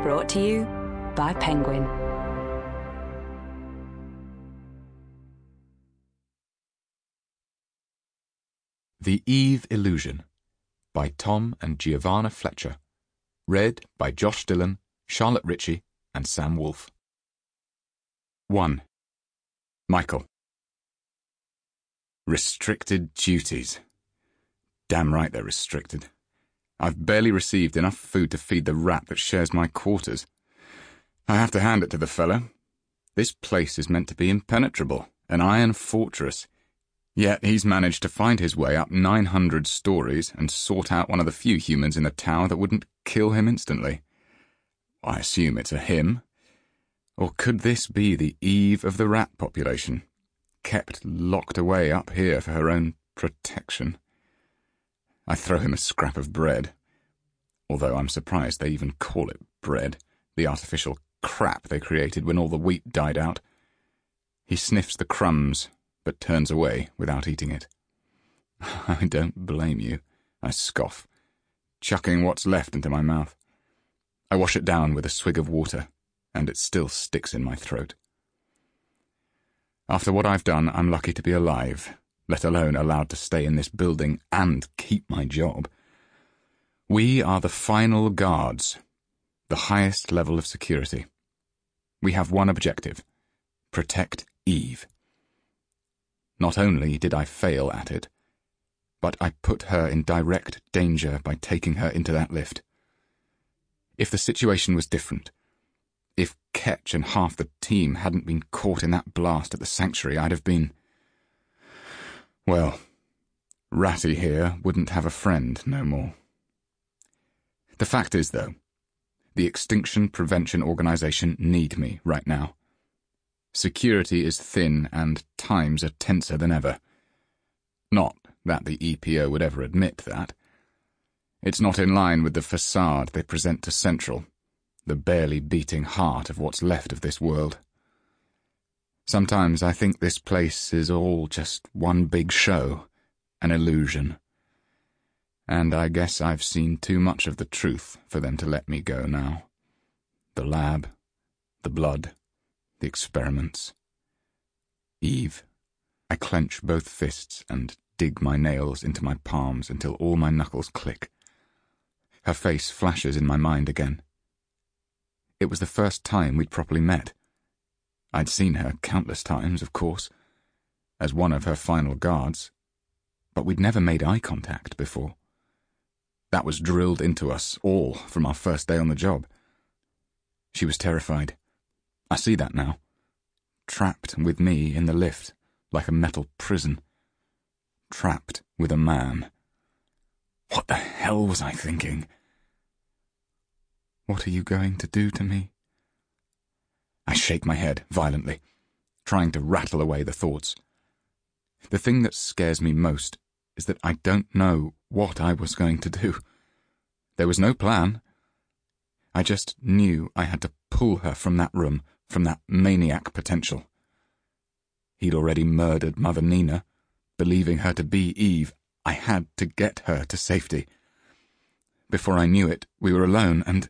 Brought to you by Penguin. The Eve Illusion by Tom and Giovanna Fletcher. Read by Josh Dillon, Charlotte Ritchie, and Sam Wolfe. 1. Michael. Restricted duties. Damn right they're restricted. I've barely received enough food to feed the rat that shares my quarters. I have to hand it to the fellow. This place is meant to be impenetrable, an iron fortress. Yet he's managed to find his way up 900 stories and sort out one of the few humans in the tower that wouldn't kill him instantly. I assume it's a him. Or could this be the Eve of the rat population, kept locked away up here for her own protection? I throw him a scrap of bread, although I'm surprised they even call it bread, the artificial crap they created when all the wheat died out. He sniffs the crumbs, but turns away without eating it. I don't blame you, I scoff, chucking what's left into my mouth. I wash it down with a swig of water, and it still sticks in my throat. After what I've done, I'm lucky to be alive, let alone allowed to stay in this building and keep my job. We are the final guards, the highest level of security. We have one objective: protect Eve. Not only did I fail at it, but I put her in direct danger by taking her into that lift. If the situation was different, if Ketch and half the team hadn't been caught in that blast at the sanctuary, I'd have been... Well, Ratty here wouldn't have a friend no more. The fact is, though, the Extinction Prevention Organisation need me right now. Security is thin and times are tenser than ever. Not that the EPO would ever admit that. It's not in line with the facade they present to Central, the barely beating heart of what's left of this world. Sometimes I think this place is all just one big show, an illusion. And I guess I've seen too much of the truth for them to let me go now. The lab, the blood, the experiments. Eve. I clench both fists and dig my nails into my palms until all my knuckles click. Her face flashes in my mind again. It was the first time we'd properly met. I'd seen her countless times, of course, as one of her final guards, but we'd never made eye contact before. That was drilled into us all from our first day on the job. She was terrified. I see that now. Trapped with me in the lift, like a metal prison. Trapped with a man. What the hell was I thinking? What are you going to do to me? I shake my head violently, trying to rattle away the thoughts. The thing that scares me most is that I don't know what I was going to do. There was no plan. I just knew I had to pull her from that room, from that maniac potential. He'd already murdered Mother Nina, believing her to be Eve. I had to get her to safety. Before I knew it, we were alone, and...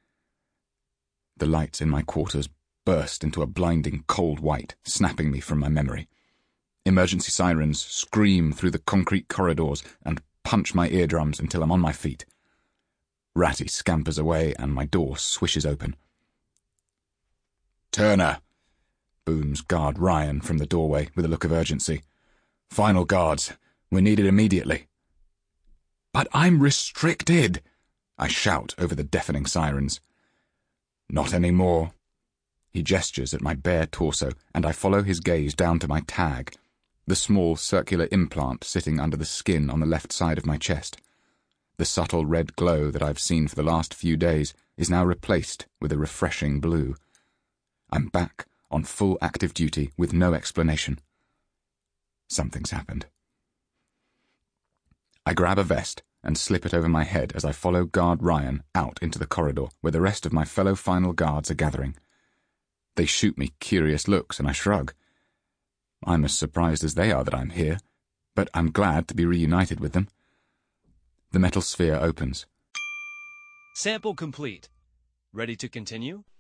The lights in my quarters burst into a blinding cold white, snapping me from my memory. Emergency sirens scream through the concrete corridors and punch my eardrums until I'm on my feet. Ratty scampers away and my door swishes open. "Turner!" booms guard Ryan from the doorway with a look of urgency. "Final guards. We're needed immediately." "But I'm restricted!" I shout over the deafening sirens. "Not anymore." He gestures at my bare torso, and I follow his gaze down to my tag, the small circular implant sitting under the skin on the left side of my chest. The subtle red glow that I've seen for the last few days is now replaced with a refreshing blue. I'm back on full active duty with no explanation. Something's happened. I grab a vest and slip it over my head as I follow guard Ryan out into the corridor where the rest of my fellow final guards are gathering. They shoot me curious looks and I shrug. I'm as surprised as they are that I'm here, but I'm glad to be reunited with them. The metal sphere opens. Sample complete. Ready to continue?